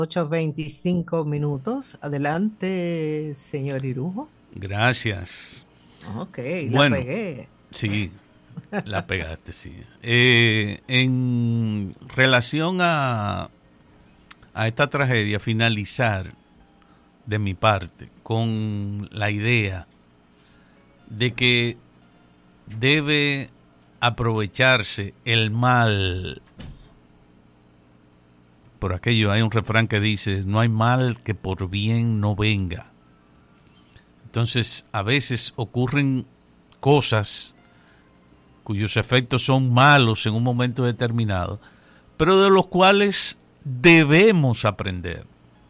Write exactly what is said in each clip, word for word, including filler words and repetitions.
ocho veinticinco minutos. Adelante, señor Irujo. Gracias. Ok, la Bueno, pegué. sí, la pegaste, sí. Eh, en relación a, a esta tragedia, finalizar de mi parte con la idea de que debe aprovecharse el mal. Por aquello hay un refrán que dice, no hay mal que por bien no venga. Entonces, a veces ocurren cosas cuyos efectos son malos en un momento determinado, pero de los cuales debemos aprender.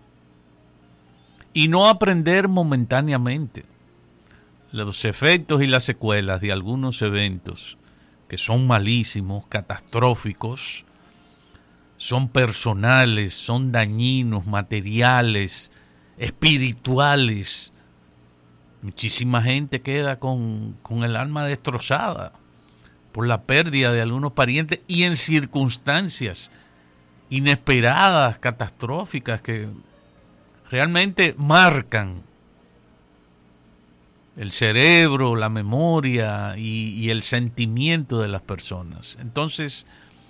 Y no aprender momentáneamente. Los efectos y las secuelas de algunos eventos que son malísimos, catastróficos, son personales, son dañinos, materiales, espirituales. Muchísima gente queda con, con el alma destrozada por la pérdida de algunos parientes y en circunstancias inesperadas, catastróficas, que realmente marcan el cerebro, la memoria y, y el sentimiento de las personas. Entonces,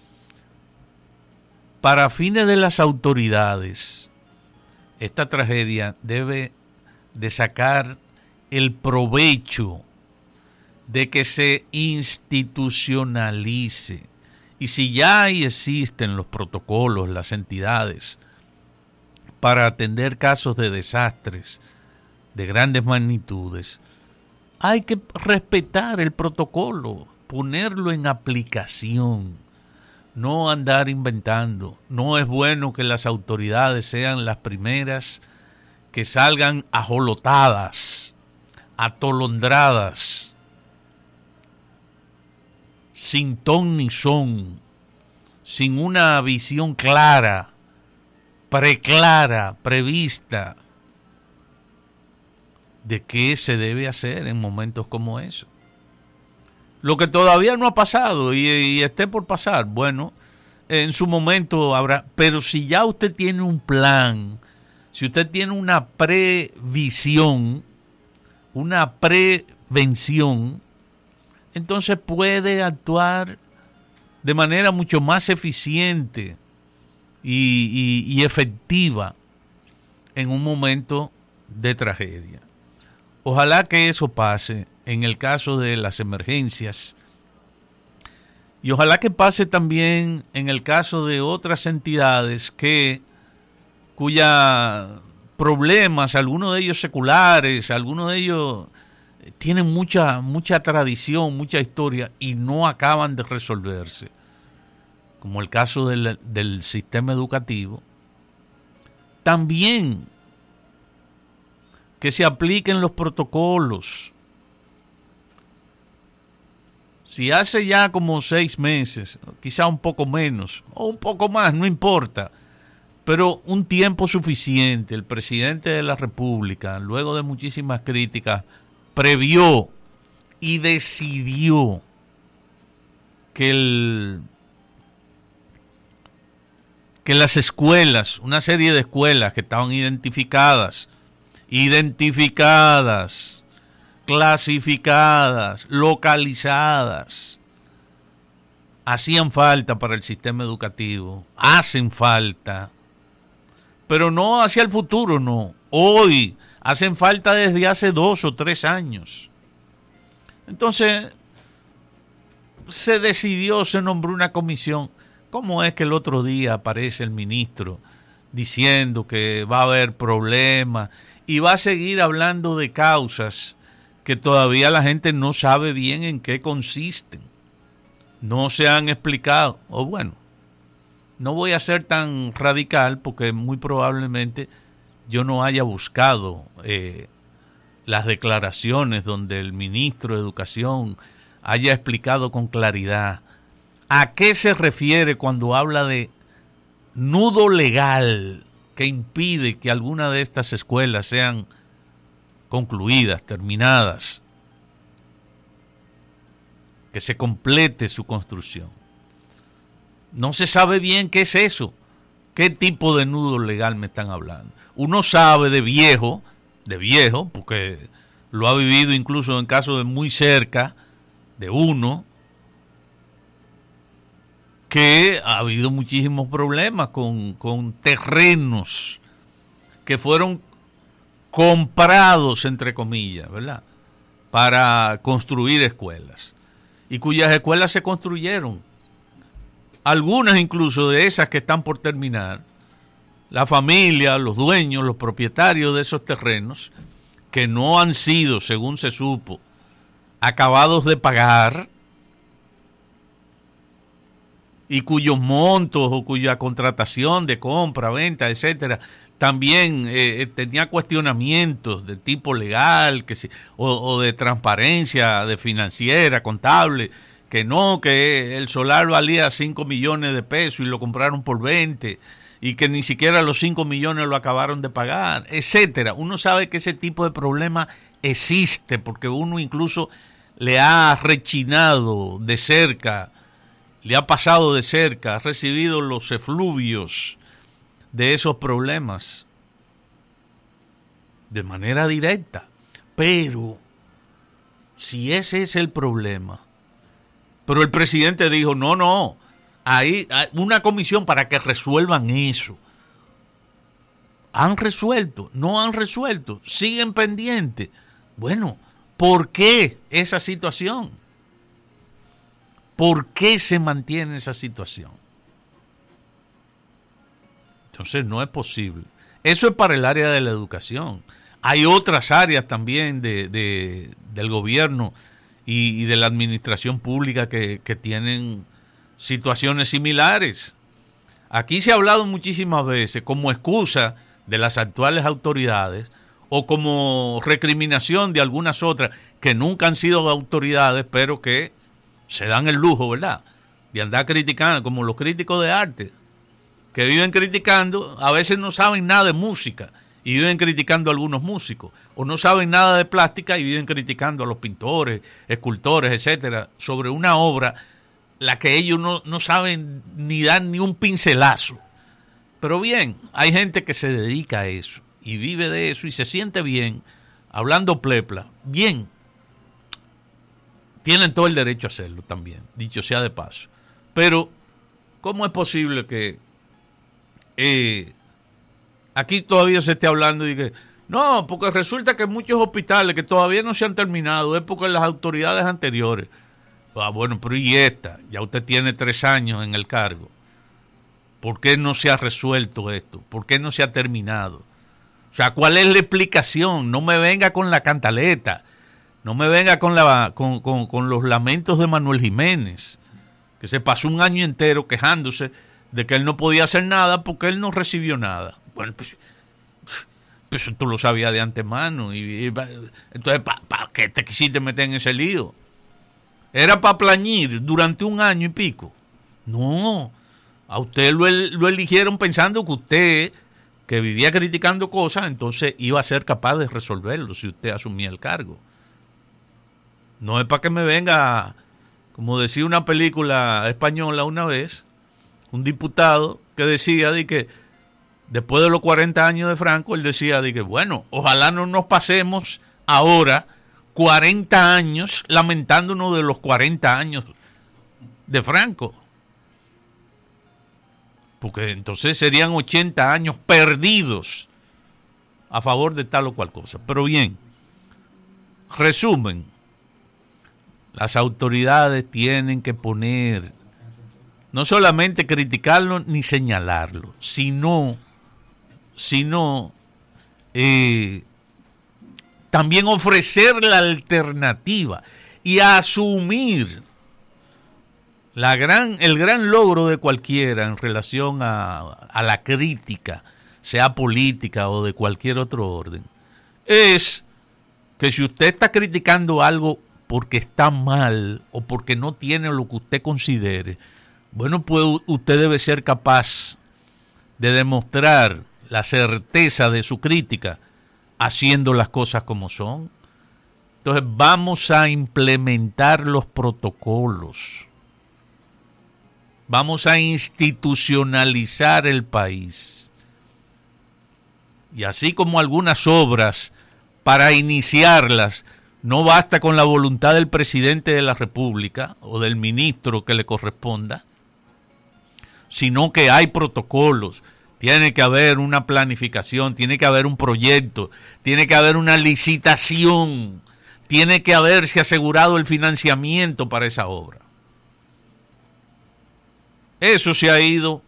para fines de las autoridades, esta tragedia debe de sacar el provecho de que se institucionalice. Y si ya ahí existen los protocolos, las entidades, para atender casos de desastres de grandes magnitudes, hay que respetar el protocolo, ponerlo en aplicación, no andar inventando. No es bueno que las autoridades sean las primeras que salgan ajolotadas, atolondradas, sin ton ni son, sin una visión clara, preclara, prevista de qué se debe hacer en momentos como eso. Lo que todavía no ha pasado y, y esté por pasar, bueno, en su momento habrá, pero si ya usted tiene un plan, si usted tiene una previsión, una prevención, entonces puede actuar de manera mucho más eficiente y, y, y efectiva en un momento de tragedia. Ojalá que eso pase en el caso de las emergencias y ojalá que pase también en el caso de otras entidades que cuya problemas, algunos de ellos seculares, algunos de ellos tienen mucha mucha tradición, mucha historia y no acaban de resolverse, como el caso del, del sistema educativo. También que se apliquen los protocolos. Si hace ya como seis meses, quizá un poco menos, o un poco más, no importa, pero un tiempo suficiente, el presidente de la República, luego de muchísimas críticas, previó y decidió que, el, que las escuelas, una serie de escuelas que estaban identificadas, identificadas, clasificadas, localizadas, hacían falta para el sistema educativo, hacen falta, pero no hacia el futuro, no, hoy hacen falta desde hace dos o tres años. Entonces, se decidió, se nombró una comisión. ¿Cómo es que el otro día aparece el ministro diciendo que va a haber problemas y va a seguir hablando de causas que todavía la gente no sabe bien en qué consisten? No se han explicado. O bueno, no voy a ser tan radical porque muy probablemente yo no haya buscado eh, las declaraciones donde el ministro de Educación haya explicado con claridad a qué se refiere cuando habla de nudo legal que impide que alguna de estas escuelas sean concluidas, terminadas, que se complete su construcción. No se sabe bien qué es eso. ¿Qué tipo de nudo legal me están hablando? Uno sabe de viejo, de viejo, porque lo ha vivido incluso en casos de muy cerca de uno, que ha habido muchísimos problemas con, con terrenos que fueron comprados, entre comillas, ¿verdad?, para construir escuelas, y cuyas escuelas se construyeron. Algunas incluso de esas que están por terminar, la familia, los dueños, los propietarios de esos terrenos, que no han sido, según se supo, acabados de pagar, y cuyos montos o cuya contratación de compra, venta, etcétera, también eh, tenía cuestionamientos de tipo legal, que si, o, o de transparencia, de financiera, contable, que no, que el solar valía cinco millones de pesos y lo compraron por veinte, y que ni siquiera los cinco millones lo acabaron de pagar, etcétera. Uno sabe que ese tipo de problema existe, porque uno incluso le ha rechinado de cerca, le ha pasado de cerca, ha recibido los efluvios de esos problemas de manera directa. Pero si ese es el problema, pero el presidente dijo, no, no, hay una comisión para que resuelvan eso. ¿Han resuelto? ¿No han resuelto? ¿Siguen pendientes? Bueno, ¿por qué esa situación? ¿Por qué se mantiene esa situación? Entonces no es posible. Eso es para el área de la educación. Hay otras áreas también de, de, del gobierno y, y de la administración pública que, que tienen situaciones similares. Aquí se ha hablado muchísimas veces como excusa de las actuales autoridades o como recriminación de algunas otras que nunca han sido autoridades, pero que se dan el lujo, ¿verdad?, de andar criticando, como los críticos de arte, que viven criticando, a veces no saben nada de música y viven criticando a algunos músicos, o no saben nada de plástica y viven criticando a los pintores, escultores, etcétera, sobre una obra la que ellos no, no saben ni dar ni un pincelazo. Pero bien, hay gente que se dedica a eso y vive de eso y se siente bien hablando plepla. Bien, tienen todo el derecho a hacerlo también, dicho sea de paso. Pero, ¿cómo es posible que eh, aquí todavía se esté hablando y que no, porque resulta que muchos hospitales que todavía no se han terminado es porque las autoridades anteriores? Ah, bueno, pero ¿y esta? Ya usted tiene tres años en el cargo. ¿Por qué no se ha resuelto esto? ¿Por qué no se ha terminado? O sea, ¿cuál es la explicación? No me venga con la cantaleta. No me venga con, la, con, con, con los lamentos de Manuel Jiménez, que se pasó un año entero quejándose de que él no podía hacer nada porque él no recibió nada. Bueno, pues, pues tú lo sabías de antemano. Y, y entonces, ¿para pa, qué te quisiste meter en ese lío? ¿Era para plañir durante un año y pico? No, a usted lo, lo eligieron pensando que usted, que vivía criticando cosas, entonces iba a ser capaz de resolverlo si usted asumía el cargo. No es para que me venga, como decía una película española una vez, un diputado que decía de que después de los cuarenta años de Franco, él decía de que, bueno, ojalá no nos pasemos ahora cuarenta años lamentándonos de los cuarenta años de Franco. Porque entonces serían ochenta años perdidos a favor de tal o cual cosa. Pero bien, resumen. Las autoridades tienen que poner, no solamente criticarlo ni señalarlo, sino, sino eh, también ofrecer la alternativa y asumir la gran, el gran logro de cualquiera en relación a, a la crítica, sea política o de cualquier otro orden, es que si usted está criticando algo porque está mal o porque no tiene lo que usted considere, bueno, pues usted debe ser capaz de demostrar la certeza de su crítica haciendo las cosas como son. Entonces vamos a implementar los protocolos. Vamos a institucionalizar el país. Y así como algunas obras, para iniciarlas, no basta con la voluntad del presidente de la República o del ministro que le corresponda, sino que hay protocolos, tiene que haber una planificación, tiene que haber un proyecto, tiene que haber una licitación, tiene que haberse asegurado el financiamiento para esa obra. Eso se ha ido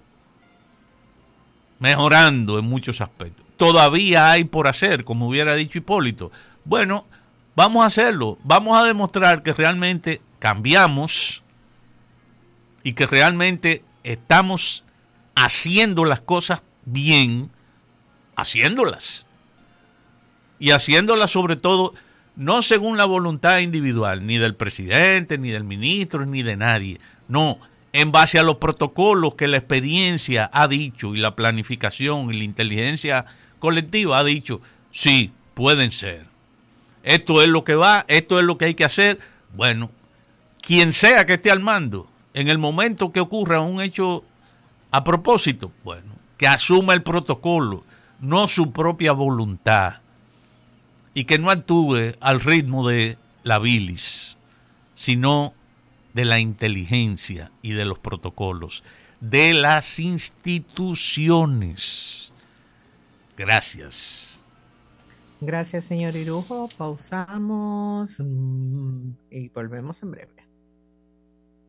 mejorando en muchos aspectos. Todavía hay por hacer, como hubiera dicho Hipólito. Bueno, vamos a hacerlo, vamos a demostrar que realmente cambiamos y que realmente estamos haciendo las cosas bien, haciéndolas. Y haciéndolas sobre todo, no según la voluntad individual, ni del presidente, ni del ministro, ni de nadie. No, en base a los protocolos que la experiencia ha dicho y la planificación y la inteligencia colectiva ha dicho, sí, pueden ser. Esto es lo que va, esto es lo que hay que hacer. Bueno, quien sea que esté al mando, en el momento que ocurra un hecho a propósito, bueno, que asuma el protocolo, no su propia voluntad, y que no actúe al ritmo de la bilis, sino de la inteligencia y de los protocolos, de las instituciones. Gracias. Gracias, señor Irujo. Pausamos y volvemos en breve.